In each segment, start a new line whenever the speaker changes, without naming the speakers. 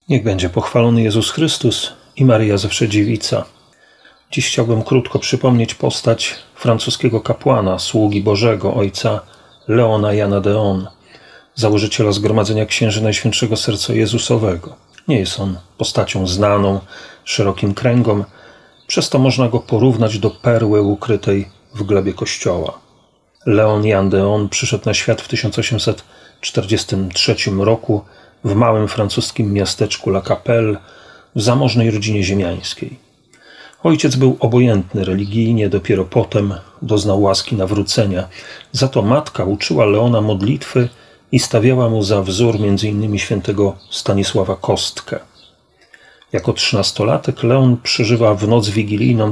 Niech będzie pochwalony Jezus Chrystus i Maryja zawsze dziewica. Dziś chciałbym krótko przypomnieć postać francuskiego kapłana, sługi Bożego, ojca Leona Jana d'Eon, założyciela Zgromadzenia Księży Najświętszego Serca Jezusowego. Nie jest on postacią znaną szerokim kręgom, przez to można go porównać do perły ukrytej w glebie Kościoła. Leon Jan d'Eon przyszedł na świat w 1843 roku w małym francuskim miasteczku La Capelle w zamożnej rodzinie ziemiańskiej. Ojciec był obojętny religijnie, dopiero potem doznał łaski nawrócenia. Za to matka uczyła Leona modlitwy i stawiała mu za wzór m.in. świętego Stanisława Kostkę. Jako 13-latek Leon przeżywa w noc wigilijną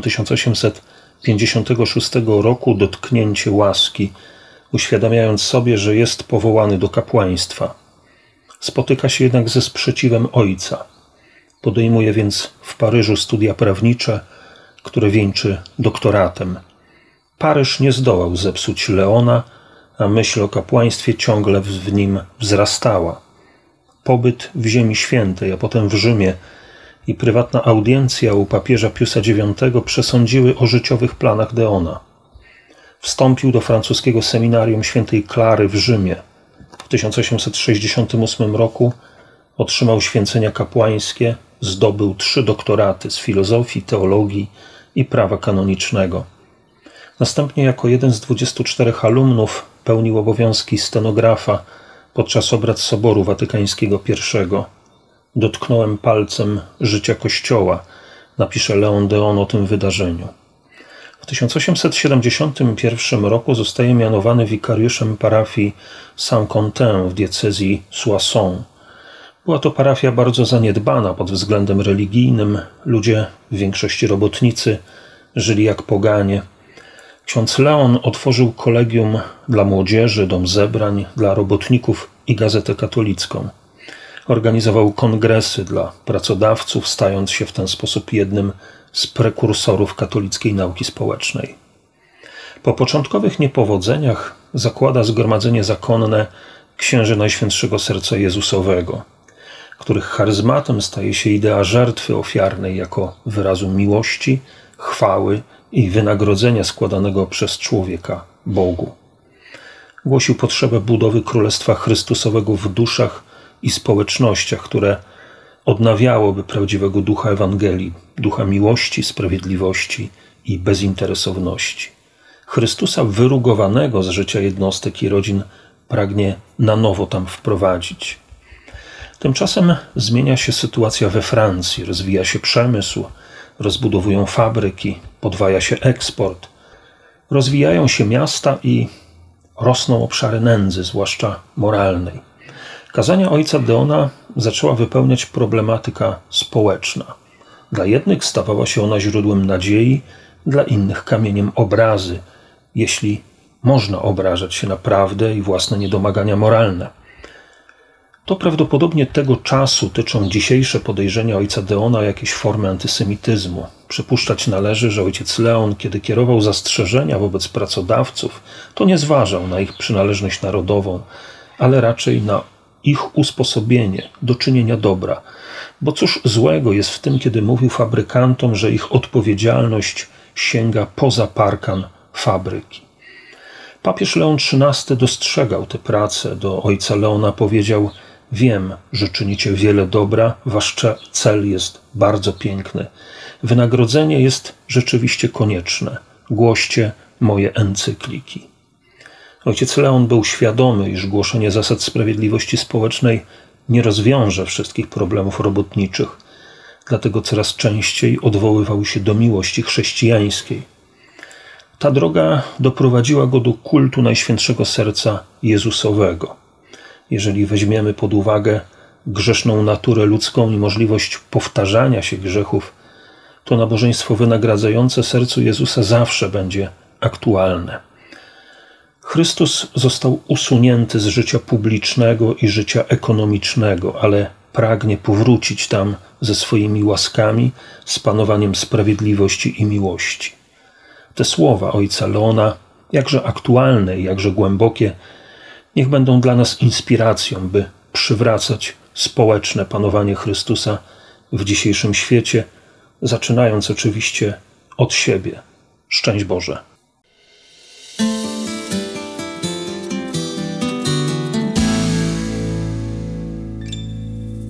1856 roku dotknięcie łaski, uświadamiając sobie, że jest powołany do kapłaństwa. Spotyka się jednak ze sprzeciwem ojca. Podejmuje więc w Paryżu studia prawnicze, które wieńczy doktoratem. Paryż nie zdołał zepsuć Leona, a myśl o kapłaństwie ciągle w nim wzrastała. Pobyt w Ziemi Świętej, a potem w Rzymie i prywatna audiencja u papieża Piusa IX przesądziły o życiowych planach d'Eona. Wstąpił do francuskiego seminarium świętej Klary w Rzymie. W 1868 roku otrzymał święcenia kapłańskie, zdobył 3 doktoraty z filozofii, teologii i prawa kanonicznego. Następnie jako jeden z 24 alumnów pełnił obowiązki stenografa podczas obrad Soboru Watykańskiego I. Dotknąłem palcem życia Kościoła, napisze Leon d'Eon o tym wydarzeniu. W 1871 roku zostaje mianowany wikariuszem parafii Saint-Quentin w diecezji Soissons. Była to parafia bardzo zaniedbana pod względem religijnym. Ludzie, w większości robotnicy, żyli jak poganie. Ksiądz Leon otworzył kolegium dla młodzieży, dom zebrań dla robotników i gazetę katolicką. Organizował kongresy dla pracodawców, stając się w ten sposób jednym z prekursorów katolickiej nauki społecznej. Po początkowych niepowodzeniach zakłada zgromadzenie zakonne Księży Najświętszego Serca Jezusowego, których charyzmatem staje się idea żertwy ofiarnej jako wyrazu miłości, chwały i wynagrodzenia składanego przez człowieka Bogu. Głosił potrzebę budowy Królestwa Chrystusowego w duszach i społecznościach, które odnawiałoby prawdziwego ducha Ewangelii, ducha miłości, sprawiedliwości i bezinteresowności. Chrystusa wyrugowanego z życia jednostek i rodzin pragnie na nowo tam wprowadzić. Tymczasem zmienia się sytuacja we Francji, rozwija się przemysł, rozbudowują fabryki, podwaja się eksport, rozwijają się miasta i rosną obszary nędzy, zwłaszcza moralnej. Kazania ojca d'Eona zaczęła wypełniać problematyka społeczna. Dla jednych stawała się ona źródłem nadziei, dla innych kamieniem obrazy, jeśli można obrażać się na prawdę i własne niedomagania moralne. To prawdopodobnie tego czasu tyczą dzisiejsze podejrzenia ojca d'Eona o jakieś formy antysemityzmu. Przypuszczać należy, że ojciec Leon, kiedy kierował zastrzeżenia wobec pracodawców, to nie zważał na ich przynależność narodową, ale raczej na ich usposobienie do czynienia dobra. Bo cóż złego jest w tym, kiedy mówił fabrykantom, że ich odpowiedzialność sięga poza parkan fabryki. Papież Leon XIII dostrzegał tę pracę. Do ojca Leona powiedział: wiem, że czynicie wiele dobra, wasz cel jest bardzo piękny. Wynagrodzenie jest rzeczywiście konieczne. Głoście moje encykliki. Ojciec Leon był świadomy, iż głoszenie zasad sprawiedliwości społecznej nie rozwiąże wszystkich problemów robotniczych, dlatego coraz częściej odwoływał się do miłości chrześcijańskiej. Ta droga doprowadziła go do kultu Najświętszego Serca Jezusowego. Jeżeli weźmiemy pod uwagę grzeszną naturę ludzką i możliwość powtarzania się grzechów, to nabożeństwo wynagradzające sercu Jezusa zawsze będzie aktualne. Chrystus został usunięty z życia publicznego i życia ekonomicznego, ale pragnie powrócić tam ze swoimi łaskami, z panowaniem sprawiedliwości i miłości. Te słowa ojca Leona, jakże aktualne i jakże głębokie, niech będą dla nas inspiracją, by przywracać społeczne panowanie Chrystusa w dzisiejszym świecie, zaczynając oczywiście od siebie. Szczęść Boże.